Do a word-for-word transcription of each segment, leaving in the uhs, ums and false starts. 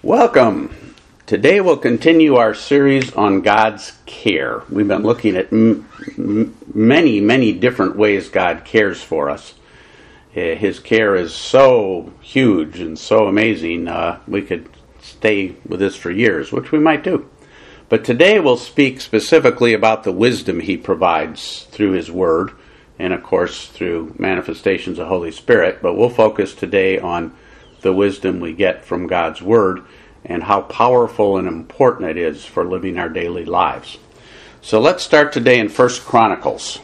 Welcome. Today we'll continue our series on God's care. We've been looking at m- m- many, many different ways God cares for us. Uh, his care is so huge and so amazing, uh, we could stay with this for years, which we might do. But today we'll speak specifically about the wisdom He provides through His Word and, of course, through manifestations of Holy Spirit. But we'll focus today on the wisdom we get from God's Word and how powerful and important it is for living our daily lives. So let's start today in First Chronicles.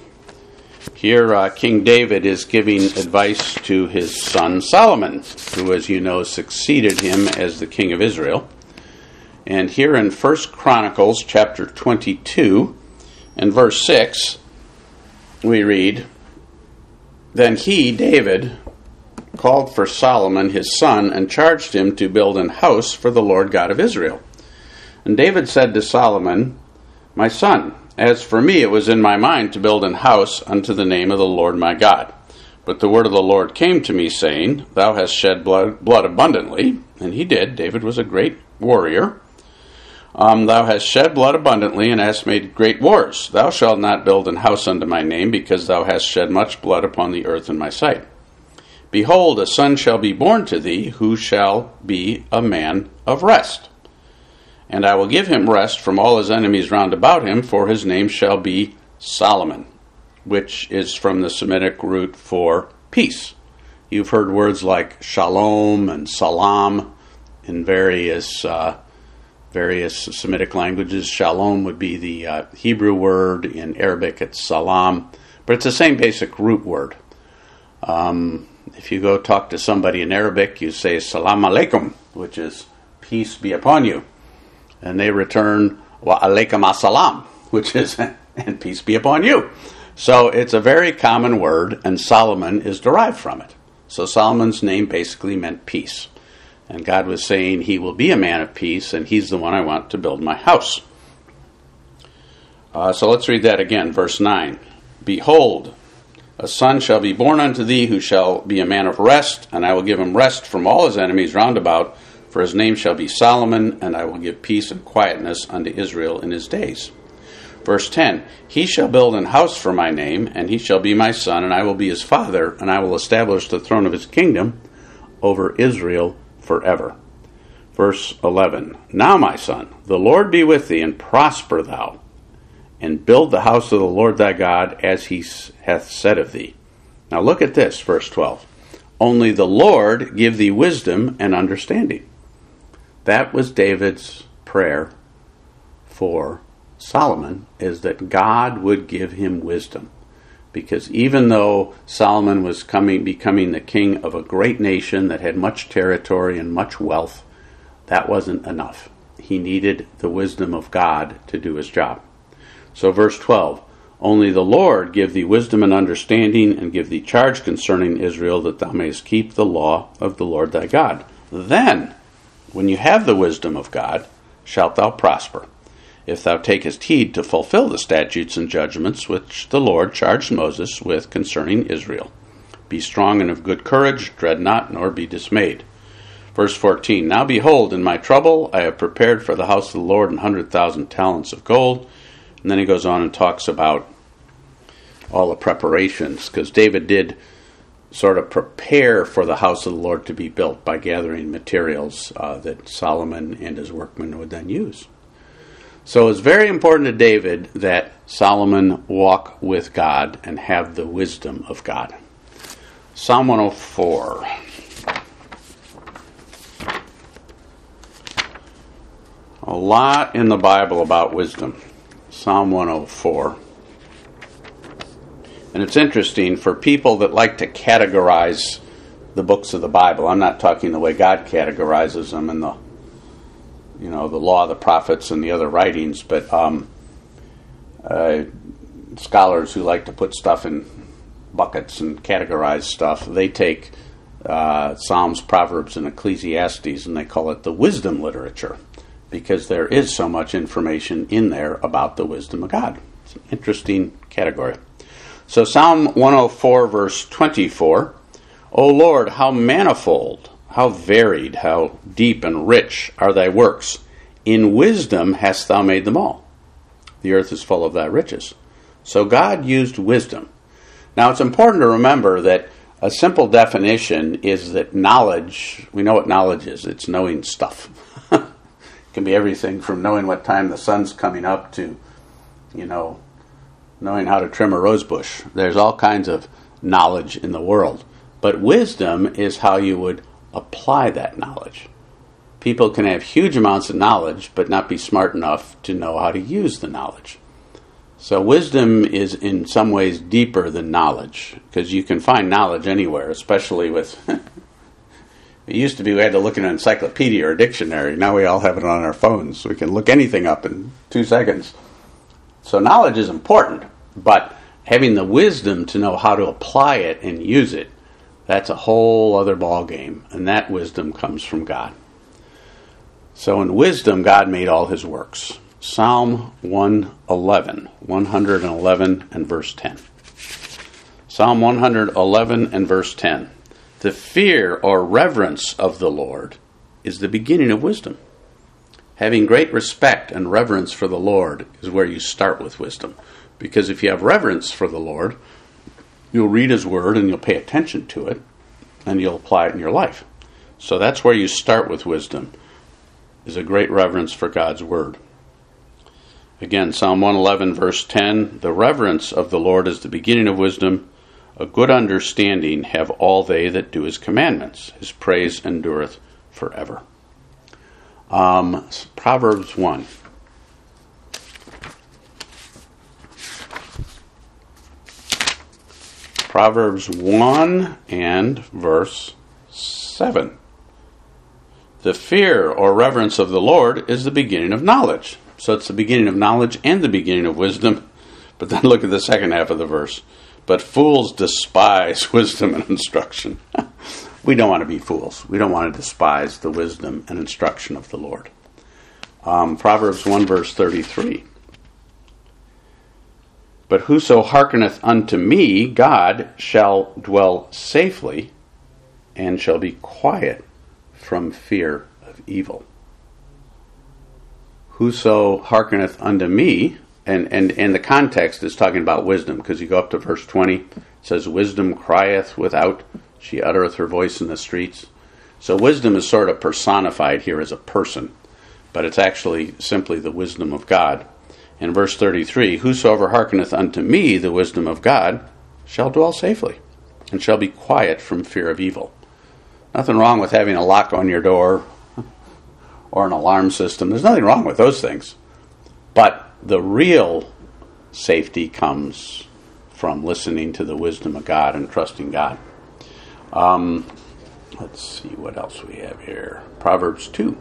Here uh, King David is giving advice to his son Solomon, who, as you know, succeeded him as the king of Israel. And here in First Chronicles chapter twenty-two and verse six, we read, "Then he, David, called for Solomon his son and charged him to build an house for the Lord God of Israel. And David said to Solomon, My son, as for me it was in my mind to build an house unto the name of the Lord my God. But the word of the Lord came to me, saying, Thou hast shed blood, blood abundantly. And he did. David was a great warrior. Um, thou hast shed blood abundantly, and hast made great wars. Thou shalt not build an house unto my name, because thou hast shed much blood upon the earth in my sight. Behold, a son shall be born to thee, who shall be a man of rest. And I will give him rest from all his enemies round about him, for his name shall be Solomon, which is from the Semitic root for peace." You've heard words like shalom and salam in various uh, various Semitic languages. Shalom would be the uh, Hebrew word. In Arabic, it's salam. But it's the same basic root word. Um... If you go talk to somebody in Arabic, you say salam alaikum, which is peace be upon you. And they return wa alaikum assalam, which is and peace be upon you. So it's a very common word, and Solomon is derived from it. So Solomon's name basically meant peace. And God was saying he will be a man of peace, and he's the one I want to build my house. Uh, so let's read that again, verse nine. "Behold, a son shall be born unto thee, who shall be a man of rest, and I will give him rest from all his enemies round about, for his name shall be Solomon, and I will give peace and quietness unto Israel in his days." Verse ten, "He shall build an house for my name, and he shall be my son, and I will be his father, and I will establish the throne of his kingdom over Israel forever." Verse eleven, "Now, my son, the Lord be with thee, and prosper thou, and build the house of the Lord thy God, as he hath said of thee." Now look at this, verse twelve. "Only the Lord give thee wisdom and understanding." That was David's prayer for Solomon, is that God would give him wisdom. Because even though Solomon was coming, becoming the king of a great nation that had much territory and much wealth, that wasn't enough. He needed the wisdom of God to do his job. So verse twelve, "Only the Lord give thee wisdom and understanding, and give thee charge concerning Israel, that thou mayest keep the law of the Lord thy God. Then, when you have the wisdom of God, shalt thou prosper, if thou takest heed to fulfill the statutes and judgments which the Lord charged Moses with concerning Israel. Be strong and of good courage, dread not, nor be dismayed." Verse fourteen, "Now behold, in my trouble I have prepared for the house of the Lord an hundred thousand talents of gold." And then he goes on and talks about all the preparations, because David did sort of prepare for the house of the Lord to be built by gathering materials uh, that Solomon and his workmen would then use. So it's very important to David that Solomon walk with God and have the wisdom of God. Psalm one oh four. A lot in the Bible about wisdom. Psalm one oh four. And it's interesting for people that like to categorize the books of the Bible. I'm not talking the way God categorizes them in the, you know, the law, the prophets, and the other writings, but um, uh, scholars who like to put stuff in buckets and categorize stuff, they take uh, Psalms, Proverbs, and Ecclesiastes, and they call it the wisdom literature, because there is so much information in there about the wisdom of God. It's an interesting category. So Psalm one oh four, verse twenty-four, "O Lord, how manifold How varied, how deep and rich are thy works. In wisdom hast thou made them all. The earth is full of thy riches. So God used wisdom. Now it's important to remember that a simple definition is that knowledge, we know what knowledge is. It's knowing stuff. It can be everything from knowing what time the sun's coming up to, you know, knowing how to trim a rose bush. There's all kinds of knowledge in the world. But wisdom is how you would apply that knowledge. People can have huge amounts of knowledge but not be smart enough to know how to use the knowledge. So wisdom is in some ways deeper than knowledge, because you can find knowledge anywhere, especially with... It used to be we had to look in an encyclopedia or a dictionary. Now we all have it on our phones. We can look anything up in two seconds. So knowledge is important, but having the wisdom to know how to apply it and use it, that's a whole other ball game, and that wisdom comes from God. So in wisdom, God made all his works. Psalm one eleven, one eleven and verse ten. Psalm one eleven and verse ten. The fear or reverence of the Lord is the beginning of wisdom. Having great respect and reverence for the Lord is where you start with wisdom. Because if you have reverence for the Lord, you'll read his word and you'll pay attention to it and you'll apply it in your life. So that's where you start with wisdom, is a great reverence for God's word. Again, Psalm one eleven, verse ten, the reverence of the Lord is the beginning of wisdom. A good understanding have all they that do his commandments. His praise endureth forever. Um, Proverbs one. Proverbs one and verse seven. The fear or reverence of the Lord is the beginning of knowledge. So it's the beginning of knowledge and the beginning of wisdom. But then look at the second half of the verse. But fools despise wisdom and instruction. We don't want to be fools. We don't want to despise the wisdom and instruction of the Lord. Um, Proverbs one verse thirty-three. But whoso hearkeneth unto me, God, shall dwell safely, and shall be quiet from fear of evil. Whoso hearkeneth unto me, and, and, and the context is talking about wisdom, because you go up to verse twenty, it says, wisdom crieth without, she uttereth her voice in the streets. So wisdom is sort of personified here as a person, but it's actually simply the wisdom of God. In verse thirty-three, whosoever hearkeneth unto me, the wisdom of God, shall dwell safely, and shall be quiet from fear of evil. Nothing wrong with having a lock on your door, or an alarm system. There's nothing wrong with those things. But the real safety comes from listening to the wisdom of God and trusting God. Um, let's see what else we have here. Proverbs two.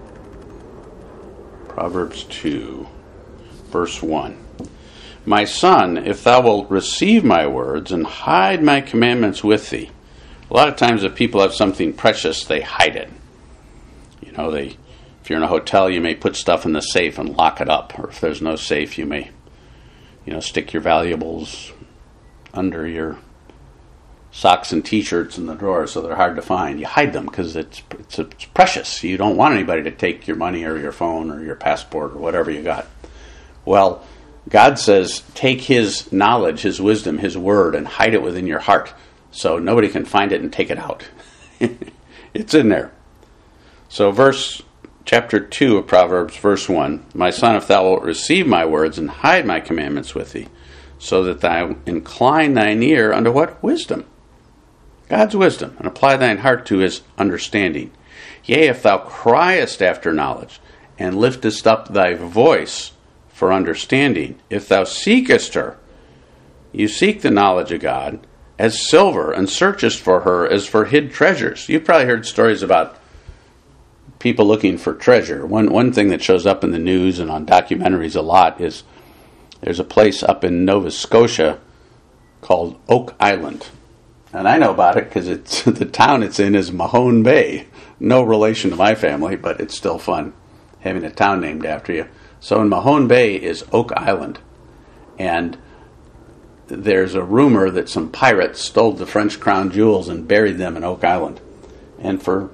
Proverbs two, verse one. My son, if thou wilt receive my words and hide my commandments with thee. A lot of times if people have something precious, they hide it. You know, they... If you're in a hotel, you may put stuff in the safe and lock it up. Or if there's no safe, you may, you know, stick your valuables under your socks and T-shirts in the drawer so they're hard to find. You hide them because it's, it's it's precious. You don't want anybody to take your money or your phone or your passport or whatever you got. Well, God says take his knowledge, his wisdom, his word, and hide it within your heart so nobody can find it and take it out. It's in there. So verse... Chapter two of Proverbs, verse one. My son, if thou wilt receive my words and hide my commandments with thee, so that thou incline thine ear unto what? Wisdom. God's wisdom, and apply thine heart to his understanding. Yea, if thou criest after knowledge, and liftest up thy voice for understanding, if thou seekest her, you seek the knowledge of God, as silver, and searchest for her as for hid treasures. You've probably heard stories about people looking for treasure. One one thing that shows up in the news and on documentaries a lot is there's a place up in Nova Scotia called Oak Island. And I know about it because it's the town it's in is Mahone Bay. No relation to my family, but it's still fun having a town named after you. So in Mahone Bay is Oak Island. And there's a rumor that some pirates stole the French crown jewels and buried them in Oak Island. And for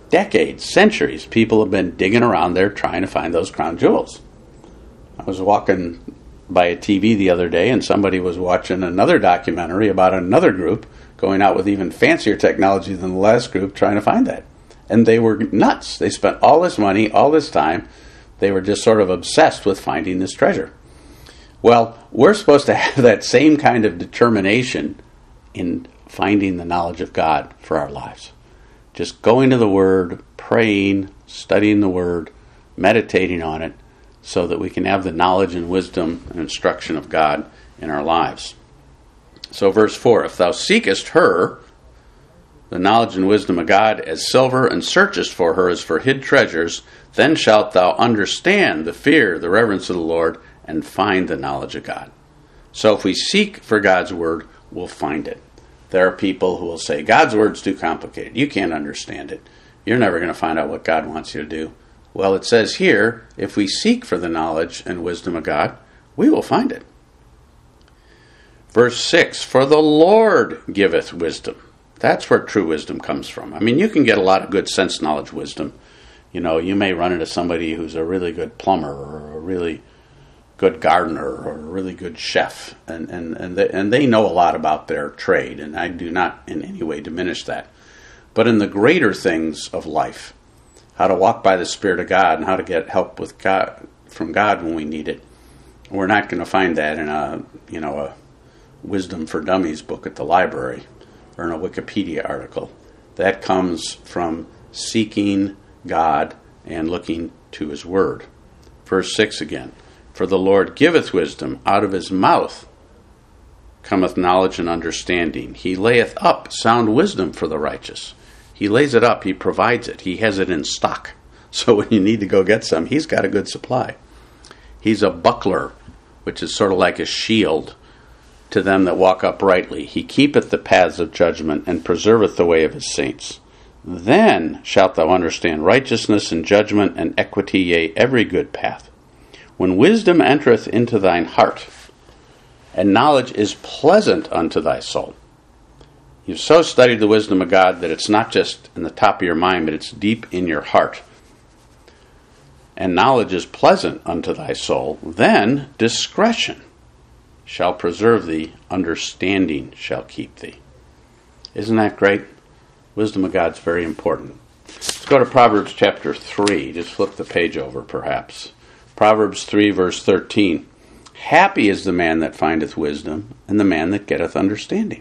decades, centuries, people have been digging around there trying to find those crown jewels. I was walking by a T V the other day, and somebody was watching another documentary about another group going out with even fancier technology than the last group trying to find that. And they were nuts. They spent all this money, all this time. They were just sort of obsessed with finding this treasure. Well, we're supposed to have that same kind of determination in finding the knowledge of God for our lives. Just going to the Word, praying, studying the Word, meditating on it, so that we can have the knowledge and wisdom and instruction of God in our lives. So verse four, if thou seekest her, the knowledge and wisdom of God, as silver, and searchest for her as for hid treasures, then shalt thou understand the fear, the reverence of the Lord, and find the knowledge of God. So if we seek for God's word, we'll find it. There are people who will say, God's word's too complicated. You can't understand it. You're never going to find out what God wants you to do. Well, it says here, if we seek for the knowledge and wisdom of God, we will find it. Verse six, for the Lord giveth wisdom. That's where true wisdom comes from. I mean, you can get a lot of good sense knowledge wisdom. You know, you may run into somebody who's a really good plumber or a really good gardener or a really good chef, and, and, and, they, and they know a lot about their trade, and I do not in any way diminish that. But in the greater things of life, how to walk by the Spirit of God and how to get help with God from God when we need it, we're not going to find that in a, you know, a Wisdom for Dummies book at the library or in a Wikipedia article. That comes from seeking God and looking to his word. Verse six again. For the Lord giveth wisdom, out of his mouth cometh knowledge and understanding. He layeth up sound wisdom for the righteous. He lays it up, he provides it, he has it in stock. So when you need to go get some, he's got a good supply. He's a buckler, which is sort of like a shield to them that walk uprightly. He keepeth the paths of judgment, and preserveth the way of his saints. Then shalt thou understand righteousness and judgment and equity, yea, every good path. When wisdom entereth into thine heart, and knowledge is pleasant unto thy soul. You've so studied the wisdom of God that it's not just in the top of your mind, but it's deep in your heart. And knowledge is pleasant unto thy soul. Then discretion shall preserve thee, understanding shall keep thee. Isn't that great? Wisdom of God's very important. Let's go to Proverbs chapter three. Just flip the page over, perhaps. Proverbs three, verse thirteen. Happy is the man that findeth wisdom, and the man that getteth understanding.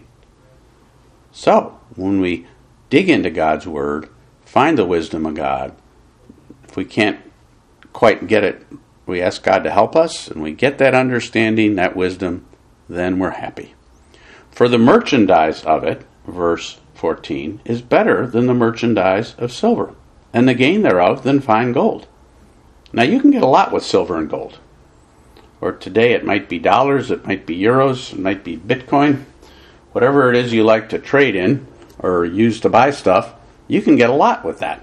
So, when we dig into God's word, find the wisdom of God, if we can't quite get it, we ask God to help us, and we get that understanding, that wisdom, then we're happy. For the merchandise of it, verse fourteen, is better than the merchandise of silver, and the gain thereof than fine gold. Now you can get a lot with silver and gold. Or today it might be dollars, it might be euros, it might be Bitcoin. Whatever it is you like to trade in or use to buy stuff, you can get a lot with that.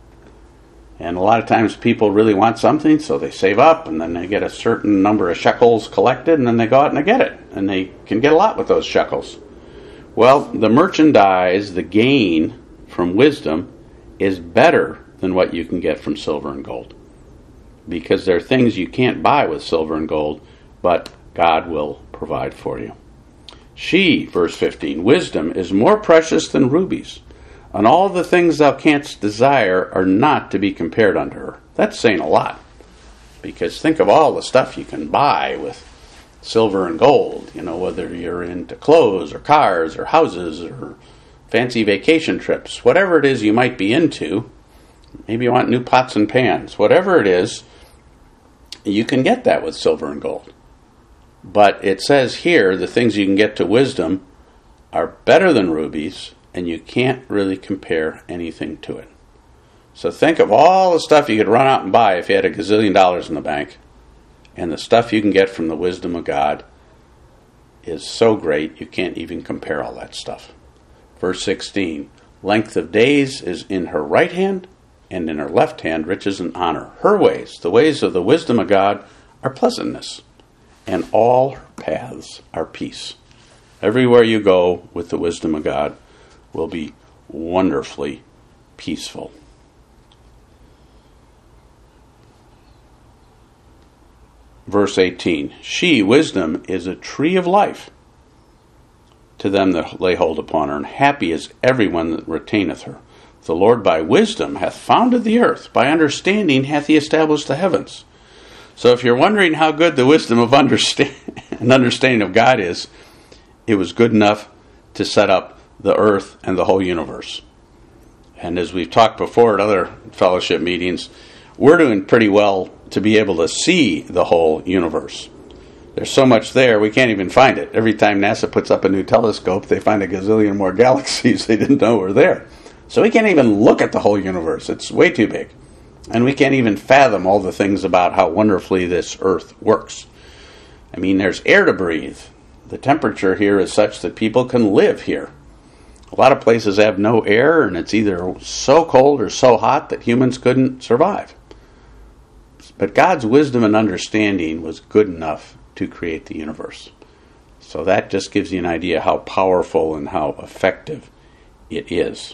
And a lot of times people really want something, so they save up, and then they get a certain number of shekels collected, and then they go out and they get it. And they can get a lot with those shekels. Well, the merchandise, the gain from wisdom, is better than what you can get from silver and gold. Because there are things you can't buy with silver and gold, but God will provide for you. She, verse fifteen, wisdom is more precious than rubies, and all the things thou canst desire are not to be compared unto her. That's saying a lot. Because think of all the stuff you can buy with silver and gold, you know, whether you're into clothes or cars or houses or fancy vacation trips, whatever it is you might be into. Maybe you want new pots and pans. Whatever it is, you can get that with silver and gold. But it says here, the things you can get to wisdom are better than rubies, and you can't really compare anything to it. So think of all the stuff you could run out and buy if you had a gazillion dollars in the bank. And the stuff you can get from the wisdom of God is so great, you can't even compare all that stuff. Verse sixteen, length of days is in her right hand, and in her left hand riches and honor. Her ways, the ways of the wisdom of God, are pleasantness, and all her paths are peace. Everywhere you go with the wisdom of God will be wonderfully peaceful. verse eighteen. She, wisdom, is a tree of life to them that lay hold upon her, and happy is everyone that retaineth her. The Lord by wisdom hath founded the earth, by understanding hath he established the heavens. So if you're wondering how good the wisdom of understand and understanding of God is, it was good enough to set up the earth and the whole universe. And as we've talked before at other fellowship meetings, we're doing pretty well to be able to see the whole universe. There's so much there, we can't even find it. Every time NASA puts up a new telescope, they find a gazillion more galaxies they didn't know were there. So we can't even look at the whole universe. It's way too big. And we can't even fathom all the things about how wonderfully this earth works. I mean, there's air to breathe. The temperature here is such that people can live here. A lot of places have no air, and it's either so cold or so hot that humans couldn't survive. But God's wisdom and understanding was good enough to create the universe. So that just gives you an idea how powerful and how effective it is.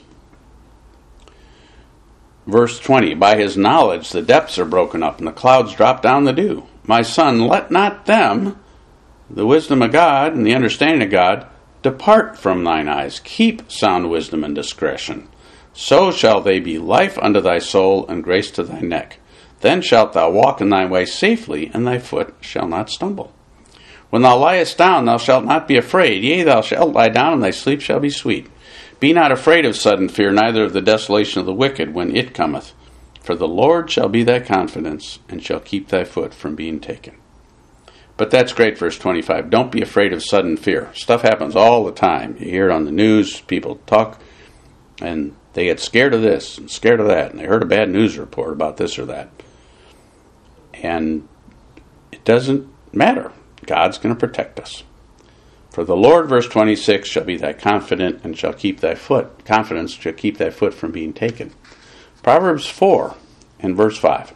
Verse twenty, by his knowledge the depths are broken up, and the clouds drop down the dew. My son, let not them, the wisdom of God and the understanding of God, depart from thine eyes. Keep sound wisdom and discretion. So shall they be life unto thy soul, and grace to thy neck. Then shalt thou walk in thy way safely, and thy foot shall not stumble. When thou liest down, thou shalt not be afraid. Yea, thou shalt lie down, and thy sleep shall be sweet. Be not afraid of sudden fear, neither of the desolation of the wicked when it cometh. For the Lord shall be thy confidence, and shall keep thy foot from being taken. But that's great, verse twenty-five. Don't be afraid of sudden fear. Stuff happens all the time. You hear it on the news, people talk, and they get scared of this and scared of that, and they heard a bad news report about this or that. And it doesn't matter. God's going to protect us. For the Lord, verse twenty-six, shall be thy confident, and shall keep thy foot. Confidence shall keep thy foot from being taken. Proverbs four and verse five.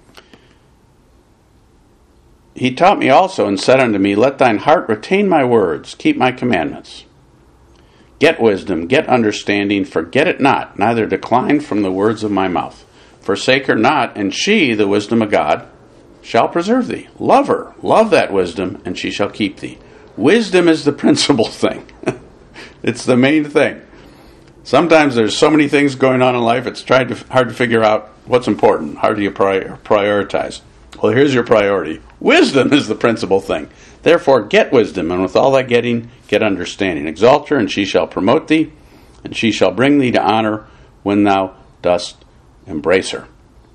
He taught me also, and said unto me, let thine heart retain my words, keep my commandments. Get wisdom, get understanding, forget it not, neither decline from the words of my mouth. Forsake her not, and she, the wisdom of God, shall preserve thee. Love her, love that wisdom, and she shall keep thee. Wisdom is the principal thing. It's the main thing. Sometimes there's so many things going on in life, it's tried to, hard to figure out what's important. How do you prior, prioritize? Well, here's your priority. Wisdom is the principal thing. Therefore, get wisdom, and with all thy getting, get understanding. Exalt her, and she shall promote thee, and she shall bring thee to honor when thou dost embrace her.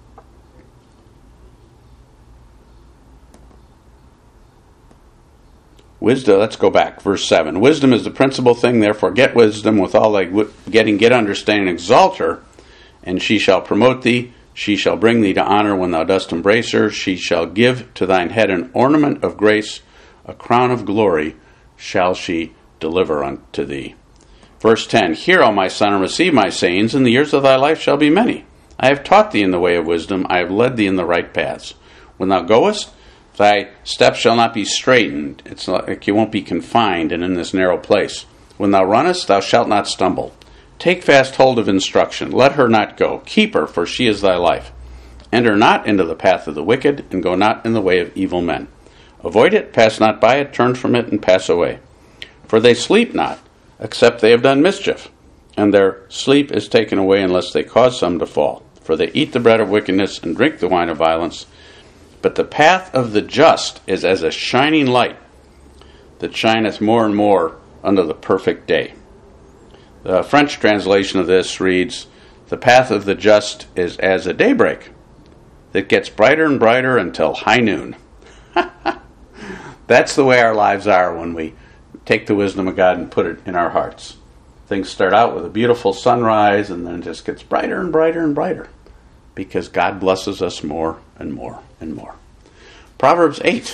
Wisdom, let's go back. Verse seven. Wisdom is the principal thing, therefore get wisdom, with all thy getting, get understanding. Exalt her, and she shall promote thee. She shall bring thee to honor when thou dost embrace her. She shall give to thine head an ornament of grace, a crown of glory shall she deliver unto thee. Verse ten. Hear, O my son, and receive my sayings, and the years of thy life shall be many. I have taught thee in the way of wisdom, I have led thee in the right paths. When thou goest, thy steps shall not be straitened. It's like you won't be confined and in this narrow place. When thou runnest, thou shalt not stumble. Take fast hold of instruction. Let her not go. Keep her, for she is thy life. Enter not into the path of the wicked, and go not in the way of evil men. Avoid it, pass not by it, turn from it, and pass away. For they sleep not, except they have done mischief, and their sleep is taken away unless they cause some to fall. For they eat the bread of wickedness, and drink the wine of violence. But the path of the just is as a shining light that shineth more and more unto the perfect day. The French translation of this reads, the path of the just is as a daybreak that gets brighter and brighter until high noon. That's the way our lives are when we take the wisdom of God and put it in our hearts. Things start out with a beautiful sunrise, and then it just gets brighter and brighter and brighter, because God blesses us more and more and more. Proverbs eight,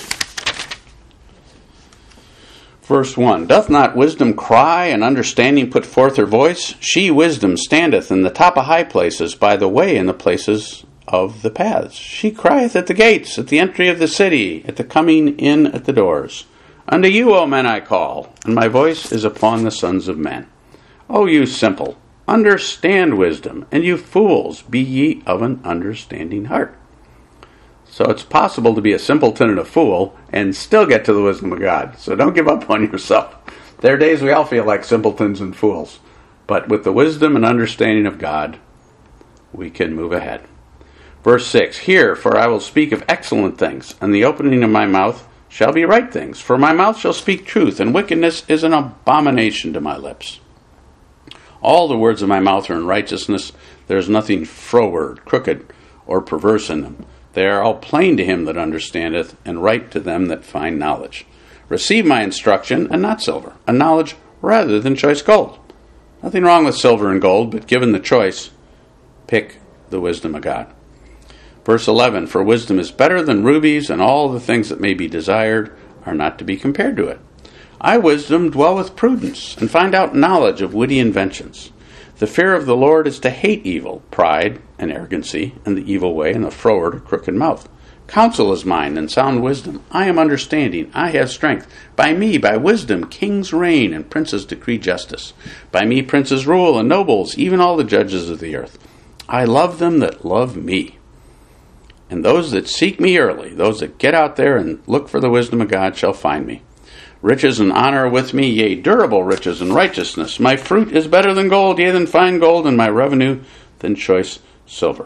verse one. Doth not wisdom cry, and understanding put forth her voice? She, wisdom, standeth in the top of high places, by the way in the places of the paths. She crieth at the gates, at the entry of the city, at the coming in at the doors. Unto you, O men, I call, and my voice is upon the sons of men. O you simple, understand wisdom, and you fools, be ye of an understanding heart. So it's possible to be a simpleton and a fool and still get to the wisdom of God. So don't give up on yourself. There are days we all feel like simpletons and fools. But with the wisdom and understanding of God, we can move ahead. Verse six, Hear, for I will speak of excellent things, and the opening of my mouth shall be right things. For my mouth shall speak truth, and wickedness is an abomination to my lips. All the words of my mouth are in righteousness. There is nothing froward, crooked, or perverse in them. They are all plain to him that understandeth, and right to them that find knowledge. Receive my instruction, and not silver, a knowledge rather than choice gold. Nothing wrong with silver and gold, but given the choice, pick the wisdom of God. Verse eleven, For wisdom is better than rubies, and all the things that may be desired are not to be compared to it. I, wisdom, dwell with prudence, and find out knowledge of witty inventions. The fear of the Lord is to hate evil, pride, and arrogancy, and the evil way, and the froward or crooked mouth. Counsel is mine, and sound wisdom. I am understanding, I have strength. By me, by wisdom, kings reign, and princes decree justice. By me princes rule, and nobles, even all the judges of the earth. I love them that love me. And those that seek me early, those that get out there and look for the wisdom of God, shall find me. Riches and honor are with me, yea, durable riches and righteousness. My fruit is better than gold, yea, than fine gold, and my revenue than choice silver.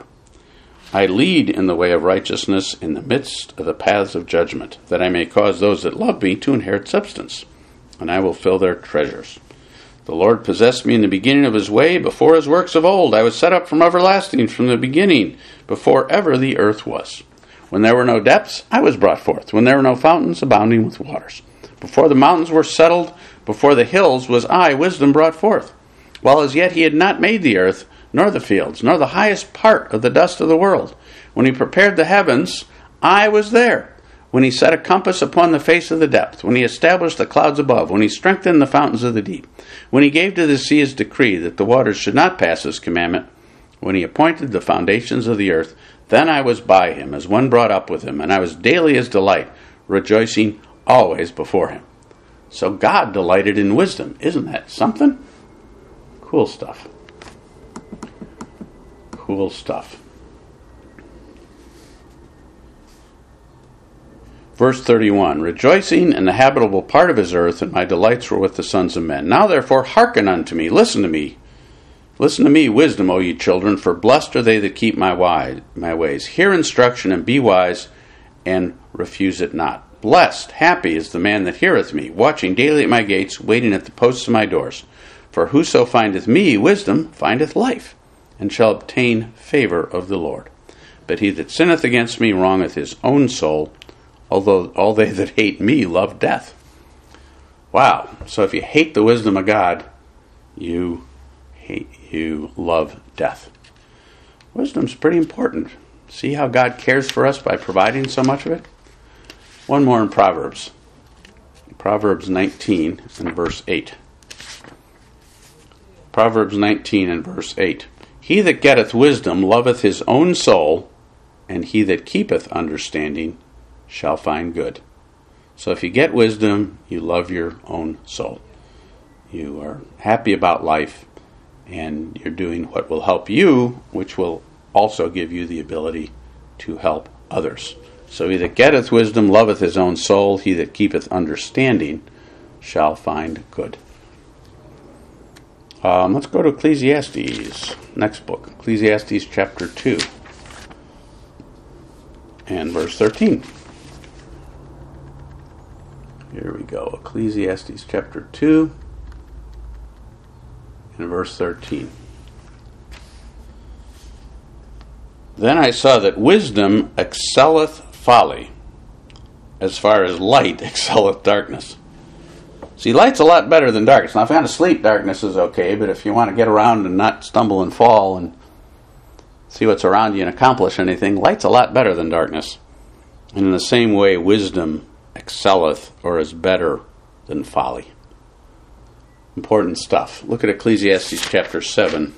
I lead in the way of righteousness in the midst of the paths of judgment, that I may cause those that love me to inherit substance, and I will fill their treasures. The Lord possessed me in the beginning of his way, before his works of old. I was set up from everlasting, from the beginning, before ever the earth was. When there were no depths, I was brought forth. When there were no fountains abounding with waters. Before the mountains were settled, before the hills was I, wisdom, brought forth. While as yet he had not made the earth, nor the fields, nor the highest part of the dust of the world. When he prepared the heavens, I was there. When he set a compass upon the face of the depth, when he established the clouds above, when he strengthened the fountains of the deep, when he gave to the sea his decree that the waters should not pass his commandment, when he appointed the foundations of the earth, then I was by him, as one brought up with him, and I was daily his delight, rejoicing always before him. So God delighted in wisdom. Isn't that something? Cool stuff. Cool stuff. Verse thirty-one, Rejoicing in the habitable part of his earth, and my delights were with the sons of men. Now therefore hearken unto me, listen to me. Listen to me, wisdom, O ye children, for blessed are they that keep my, wise, my ways. Hear instruction, and be wise, and refuse it not. Blessed, happy is the man that heareth me, watching daily at my gates, waiting at the posts of my doors. For whoso findeth me, wisdom, findeth life, and shall obtain favor of the Lord. But he that sinneth against me wrongeth his own soul, although all they that hate me love death. Wow. So if you hate the wisdom of God, you hate, you love death. Wisdom's pretty important. See how God cares for us by providing so much of it? One more in Proverbs. Proverbs nineteen and verse eight. Proverbs nineteen and verse eight. He that getteth wisdom loveth his own soul, and he that keepeth understanding shall find good. So if you get wisdom, you love your own soul. You are happy about life, and you're doing what will help you, which will also give you the ability to help others. So he that getteth wisdom loveth his own soul. He that keepeth understanding shall find good. Um, let's go to Ecclesiastes, next book. Ecclesiastes chapter two and verse thirteen. Here we go. Ecclesiastes chapter two and verse thirteen. Then I saw that wisdom excelleth folly, as far as light excelleth darkness. See, light's a lot better than darkness. Now, if you want to sleep, darkness is okay, but if you want to get around and not stumble and fall and see what's around you and accomplish anything, light's a lot better than darkness. And in the same way, wisdom excelleth, or is better than folly. Important stuff. Look at Ecclesiastes chapter seven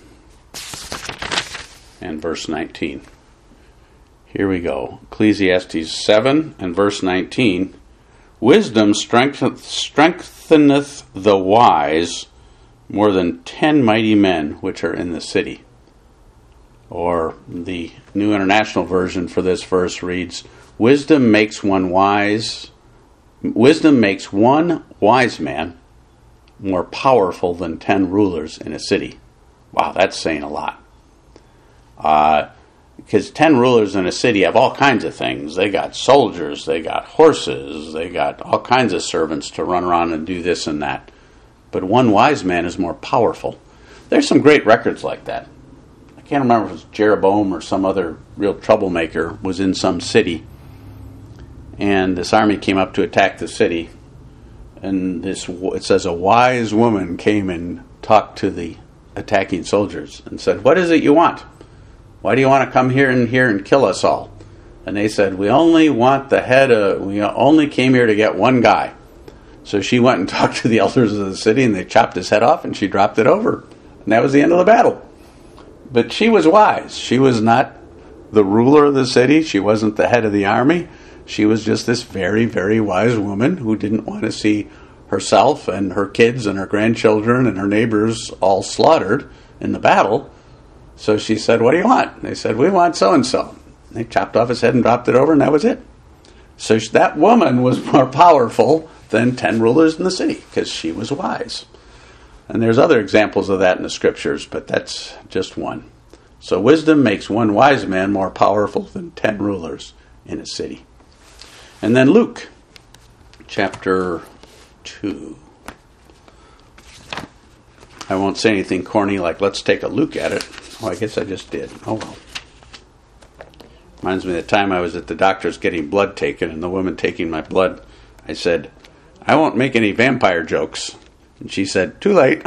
and verse nineteen. Here we go. Ecclesiastes seven and verse nineteen. Wisdom strengtheneth the wise more than ten mighty men which are in the city. Or the New International Version for this verse reads, Wisdom makes one wise, wisdom makes one wise man more powerful than ten rulers in a city. Wow, that's saying a lot. Uh, because ten rulers in a city have all kinds of things. They got soldiers, they got horses, they got all kinds of servants to run around and do this and that. But one wise man is more powerful. There's some great records like that. I can't remember if it was Jeroboam or some other real troublemaker was in some city, and this army came up to attack the city. And this, it says, a wise woman came and talked to the attacking soldiers and said, "What is it you want? Why do you want to come here and here and kill us all?" And they said, "We only want the head of, we only came here to get one guy." So she went and talked to the elders of the city, and they chopped his head off, and she dropped it over. And that was the end of the battle. But she was wise. She was not the ruler of the city. She wasn't the head of the army. She was just this very, very wise woman who didn't want to see herself and her kids and her grandchildren and her neighbors all slaughtered in the battle. So she said, "What do you want?" And they said, "We want so-and-so." They chopped off his head and dropped it over, and that was it. So that woman was more powerful than ten rulers in the city because she was wise. And there's other examples of that in the scriptures, but that's just one. So wisdom makes one wise man more powerful than ten rulers in a city. And then Luke, chapter two. I won't say anything corny like, "Let's take a look at it." Oh, I guess I just did. Oh, well. Reminds me of the time I was at the doctor's getting blood taken, and the woman taking my blood, I said, "I won't make any vampire jokes." And she said, "Too late."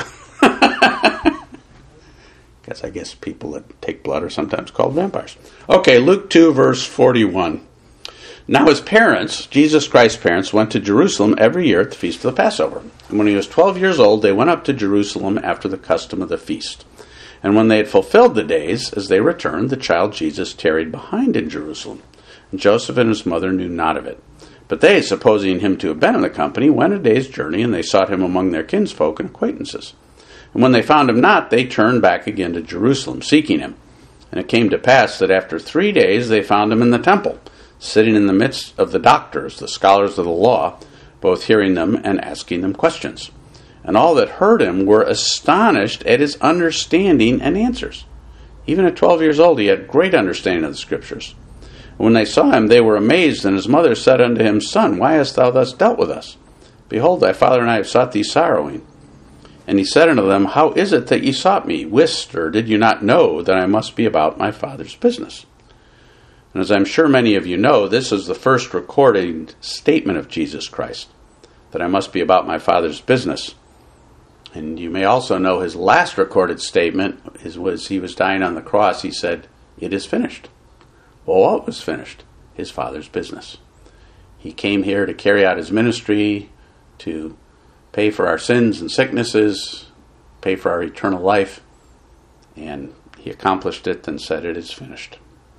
Because I guess people that take blood are sometimes called vampires. Okay, Luke two, verse forty-one. Now his parents, Jesus Christ's parents, went to Jerusalem every year at the feast of the Passover. And when he was twelve years old, they went up to Jerusalem after the custom of the feast. And when they had fulfilled the days, as they returned, the child Jesus tarried behind in Jerusalem. And Joseph and his mother knew not of it. But they, supposing him to have been in the company, went a day's journey, and they sought him among their kinsfolk and acquaintances. And when they found him not, they turned back again to Jerusalem, seeking him. And it came to pass that after three days they found him in the temple, sitting in the midst of the doctors, the scholars of the law, both hearing them and asking them questions. And all that heard him were astonished at his understanding and answers. Even at twelve years old he had great understanding of the Scriptures. And when they saw him, they were amazed, and his mother said unto him, "Son, why hast thou thus dealt with us? Behold, thy father and I have sought thee sorrowing." And he said unto them, "How is it that ye sought me? Wist, or did you not know that I must be about my Father's business?" And as I'm sure many of you know, this is the first recorded statement of Jesus Christ, that I must be about my Father's business. And you may also know his last recorded statement is, was he was dying on the cross. He said, "It is finished." Well, what was finished? His Father's business. He came here to carry out his ministry, to pay for our sins and sicknesses, pay for our eternal life, and he accomplished it and said, "It is finished."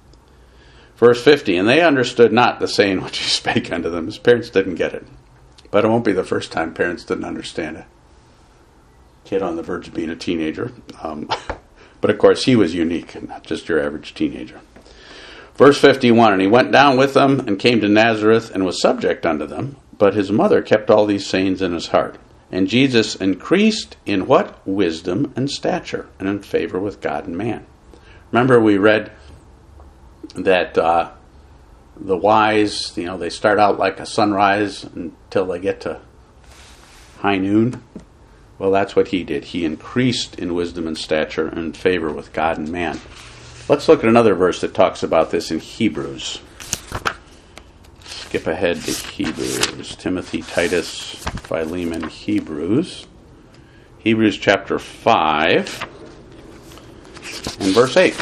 Verse fifty, and they understood not the saying which he spake unto them. His parents didn't get it. But it won't be the first time parents didn't understand a kid on the verge of being a teenager. Um, but of course he was unique, not just your average teenager. Verse fifty-one, and he went down with them and came to Nazareth and was subject unto them. But his mother kept all these sayings in his heart. And Jesus increased in what? Wisdom and stature, and in favor with God and man. Remember we read that uh, the wise, you know, they start out like a sunrise until they get to high noon. Well, that's what he did. He increased in wisdom and stature and in favor with God and man. Let's look at another verse that talks about this in Hebrews. Skip ahead to Hebrews. Timothy, Titus, Philemon, Hebrews. Hebrews chapter five and verse eight.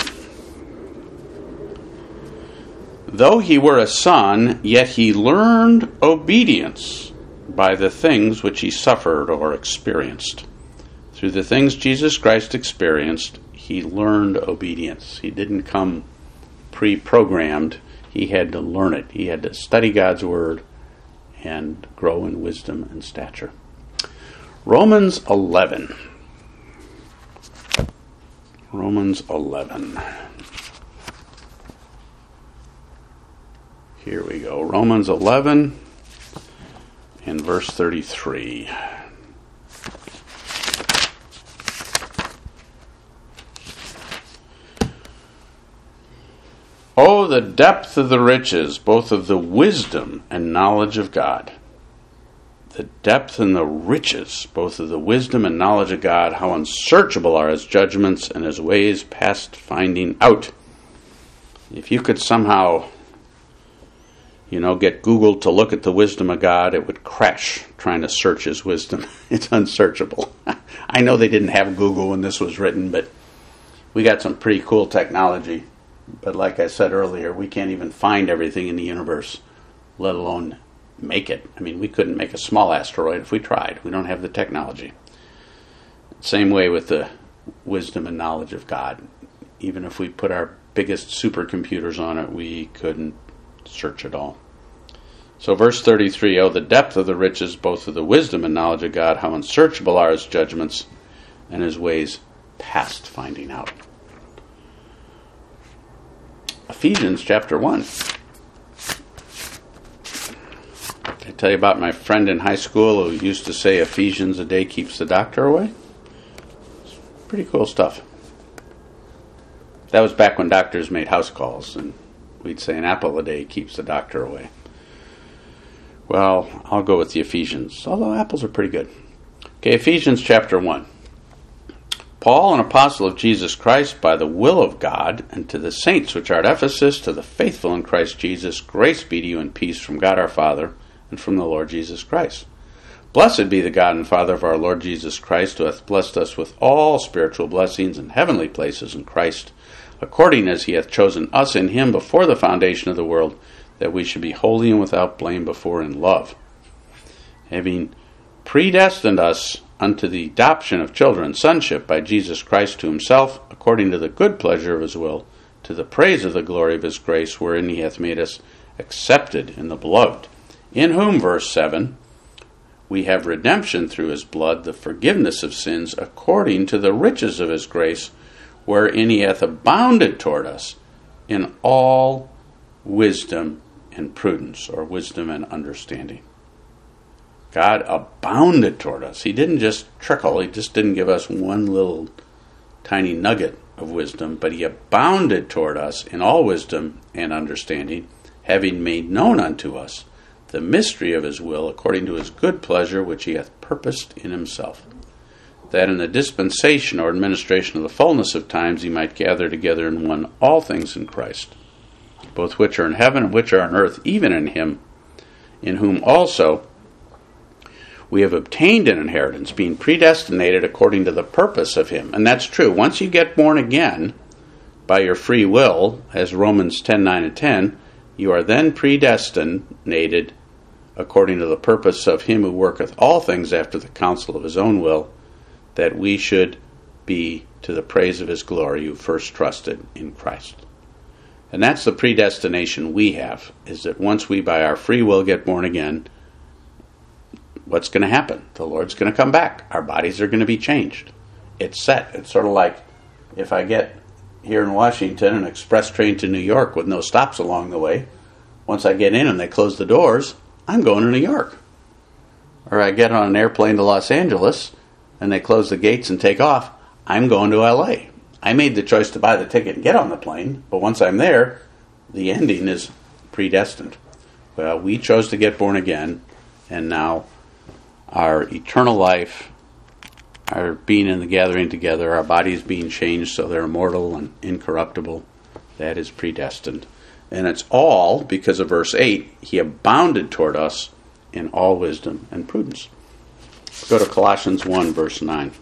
Though he were a son, yet he learned obedience by the things which he suffered or experienced. Through the things Jesus Christ experienced, he learned obedience. He didn't come pre-programmed. He had to learn it. He had to study God's Word and grow in wisdom and stature. Romans eleven. Romans eleven. Here we go. Romans eleven and verse thirty-three. Oh, the depth of the riches, both of the wisdom and knowledge of God. The depth and the riches, both of the wisdom and knowledge of God, how unsearchable are his judgments and his ways past finding out. If you could somehow, you know, get Google to look at the wisdom of God, it would crash trying to search his wisdom. It's unsearchable. I know they didn't have Google when this was written, but we got some pretty cool technology. But like I said earlier, we can't even find everything in the universe, let alone make it. I mean, we couldn't make a small asteroid if we tried. We don't have the technology. Same way with the wisdom and knowledge of God. Even if we put our biggest supercomputers on it, we couldn't search it all. So verse thirty-three, oh, the depth of the riches, both of the wisdom and knowledge of God, how unsearchable are his judgments and his ways past finding out. Ephesians chapter one. I tell you about my friend in high school who used to say Ephesians a day keeps the doctor away. It's pretty cool stuff. That was back when doctors made house calls, and we'd say an apple a day keeps the doctor away. Well, I'll go with the Ephesians, although apples are pretty good. Okay, Ephesians chapter one. Paul, an apostle of Jesus Christ, by the will of God, and to the saints which are at Ephesus, to the faithful in Christ Jesus, grace be to you and peace from God our Father and from the Lord Jesus Christ. Blessed be the God and Father of our Lord Jesus Christ, who hath blessed us with all spiritual blessings in heavenly places in Christ, according as he hath chosen us in him before the foundation of the world, that we should be holy and without blame before in love, having predestined us unto the adoption of children, sonship, by Jesus Christ to himself, according to the good pleasure of his will, to the praise of the glory of his grace, wherein he hath made us accepted in the beloved, in whom, verse seven, we have redemption through his blood, the forgiveness of sins, according to the riches of his grace, wherein he hath abounded toward us in all wisdom and prudence, or wisdom and understanding. God abounded toward us. He didn't just trickle. He just didn't give us one little tiny nugget of wisdom, but he abounded toward us in all wisdom and understanding, having made known unto us the mystery of his will, according to his good pleasure, which he hath purposed in himself, that in the dispensation or administration of the fullness of times he might gather together in one all things in Christ, both which are in heaven and which are on earth, even in him, in whom also we have obtained an inheritance, being predestinated according to the purpose of him. And that's true. Once you get born again by your free will, as Romans ten, nine and ten, you are then predestinated according to the purpose of him who worketh all things after the counsel of his own will, that we should be to the praise of his glory who first trusted in Christ. And that's the predestination we have, is that once we by our free will get born again, what's going to happen? The Lord's going to come back. Our bodies are going to be changed. It's set. It's sort of like if I get here in Washington an express train to New York with no stops along the way, once I get in and they close the doors, I'm going to New York. Or I get on an airplane to Los Angeles and they close the gates and take off, I'm going to L A. I made the choice to buy the ticket and get on the plane, but once I'm there, the ending is predestined. Well, we chose to get born again, and now our eternal life, our being in the gathering together, our bodies being changed so they're immortal and incorruptible, that is predestined. And it's all because of verse eight, he abounded toward us in all wisdom and prudence. Go to Colossians one, verse nine.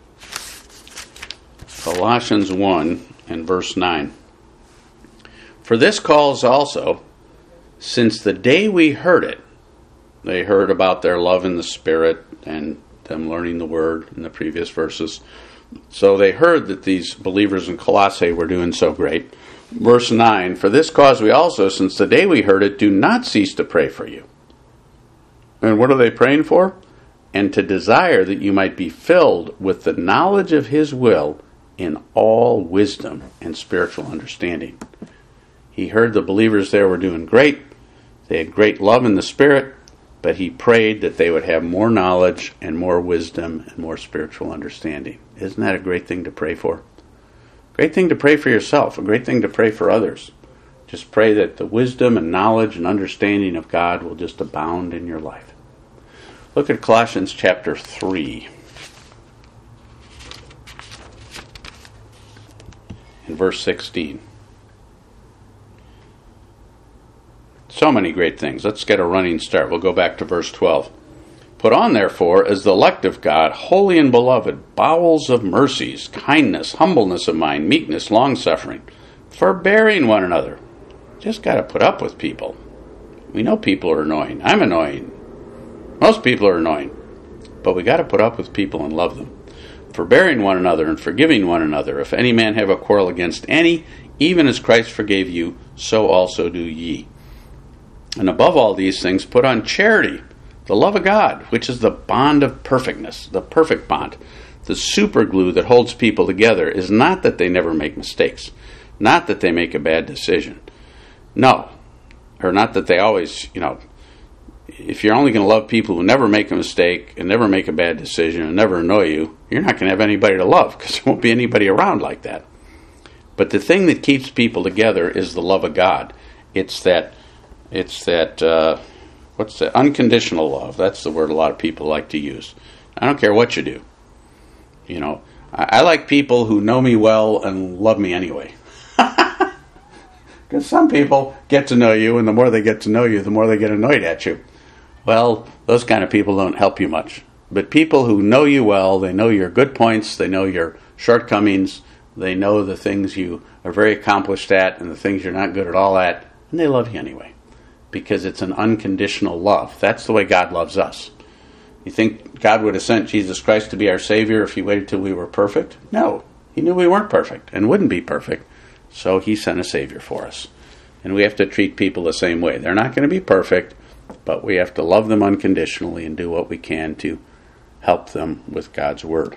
Colossians one and verse nine. For this cause also, since the day we heard it, they heard about their love in the Spirit and them learning the Word in the previous verses. So they heard that these believers in Colossae were doing so great. Verse nine, for this cause we also, since the day we heard it, do not cease to pray for you. And what are they praying for? And to desire that you might be filled with the knowledge of his will in all wisdom and spiritual understanding. He heard the believers there were doing great, They had great love in the Spirit, but he prayed that they would have more knowledge and more wisdom and more spiritual understanding. Isn't that a great thing to pray for? Great thing to pray for yourself, a great thing to pray for others. Just pray that the wisdom and knowledge and understanding of God will just abound in your life. Look at Colossians chapter three. In verse sixteen. So many great things. Let's get a running start. We'll go back to verse twelve. Put on, therefore, as the elect of God, holy and beloved, bowels of mercies, kindness, humbleness of mind, meekness, long-suffering, forbearing one another. Just got to put up with people. We know people are annoying. I'm annoying. Most people are annoying. But we got to put up with people and love them. Forbearing one another and forgiving one another. If any man have a quarrel against any, even as Christ forgave you, so also do ye. And above all these things, put on charity, the love of God, which is the bond of perfectness, the perfect bond. The super glue that holds people together is not that they never make mistakes, not that they make a bad decision. No, or not that they always, you know, if you're only going to love people who never make a mistake and never make a bad decision and never annoy you, you're not going to have anybody to love because there won't be anybody around like that. But the thing that keeps people together is the love of God. It's that, it's that, uh, what's that? Unconditional love. That's the word a lot of people like to use. I don't care what you do. You know, I, I like people who know me well and love me anyway. Because some people get to know you, and the more they get to know you, the more they get annoyed at you. Well, those kind of people don't help you much. But people who know you well, they know your good points, they know your shortcomings, they know the things you are very accomplished at and the things you're not good at all at, and they love you anyway. Because it's an unconditional love. That's the way God loves us. You think God would have sent Jesus Christ to be our Savior if he waited till we were perfect? No. He knew we weren't perfect and wouldn't be perfect. So he sent a Savior for us. And we have to treat people the same way. They're not going to be perfect, but we have to love them unconditionally and do what we can to help them with God's Word.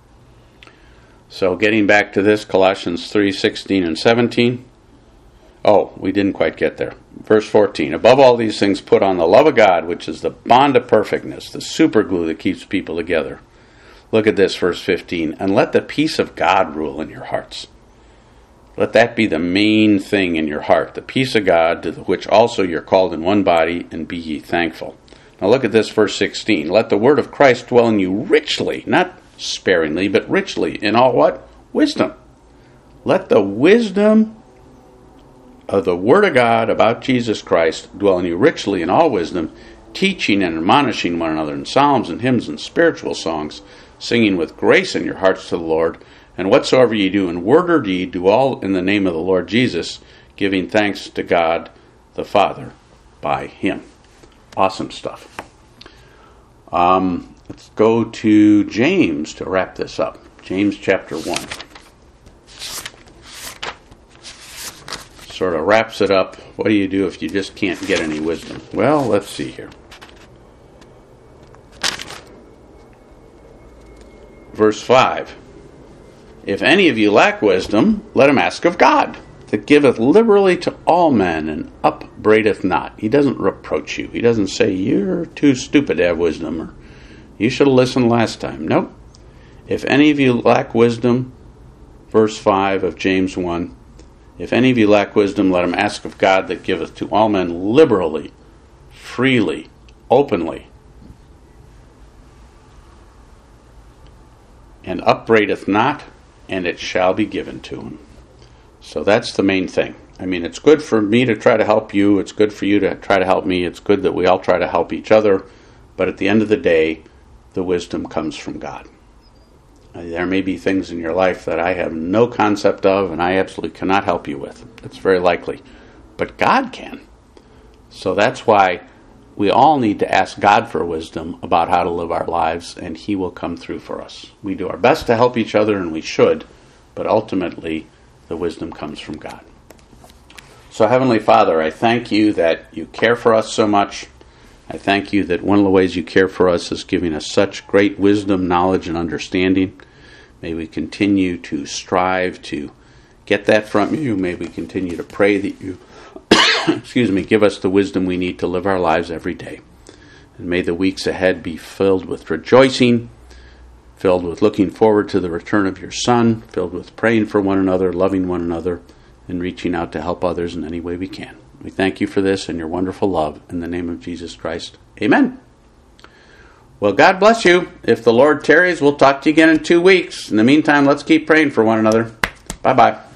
So getting back to this, Colossians three, sixteen and seventeen. Oh, we didn't quite get there. Verse fourteen. Above all these things put on the love of God, which is the bond of perfectness, the super glue that keeps people together. Look at this, verse fifteen. And let the peace of God rule in your hearts. Let that be the main thing in your heart, the peace of God, to which also you're called in one body, and be ye thankful. Now look at this, verse sixteen. Let the word of Christ dwell in you richly, not sparingly, but richly, in all what? Wisdom. Let the wisdom of the Word of God about Jesus Christ dwell in you richly in all wisdom, teaching and admonishing one another in psalms and hymns and spiritual songs, singing with grace in your hearts to the Lord. And whatsoever ye do in word or deed, do all in the name of the Lord Jesus, giving thanks to God the Father by him. Awesome stuff. Um, let's go to James to wrap this up. James chapter one. Sort of wraps it up. What do you do if you just can't get any wisdom? Well, let's see here. Verse five. If any of you lack wisdom, let him ask of God, that giveth liberally to all men, and upbraideth not. He doesn't reproach you. He doesn't say, you're too stupid to have wisdom, or you should have listened last time. Nope. If any of you lack wisdom, verse five of James one, if any of you lack wisdom, let him ask of God, that giveth to all men liberally, freely, openly, and upbraideth not, and it shall be given to him. So that's the main thing. I mean, it's good for me to try to help you. It's good for you to try to help me. It's good that we all try to help each other. But at the end of the day, the wisdom comes from God. There may be things in your life that I have no concept of and I absolutely cannot help you with. It's very likely. But God can. So that's why we all need to ask God for wisdom about how to live our lives, and he will come through for us. We do our best to help each other, and we should, but ultimately the wisdom comes from God. So Heavenly Father, I thank you that you care for us so much. I thank you that one of the ways you care for us is giving us such great wisdom, knowledge, and understanding. May we continue to strive to get that from you. May we continue to pray that you excuse me, give us the wisdom we need to live our lives every day. And may the weeks ahead be filled with rejoicing, filled with looking forward to the return of your Son, filled with praying for one another, loving one another, and reaching out to help others in any way we can. We thank you for this and your wonderful love. In the name of Jesus Christ, amen. Well, God bless you. If the Lord tarries, we'll talk to you again in two weeks. In the meantime, let's keep praying for one another. Bye-bye.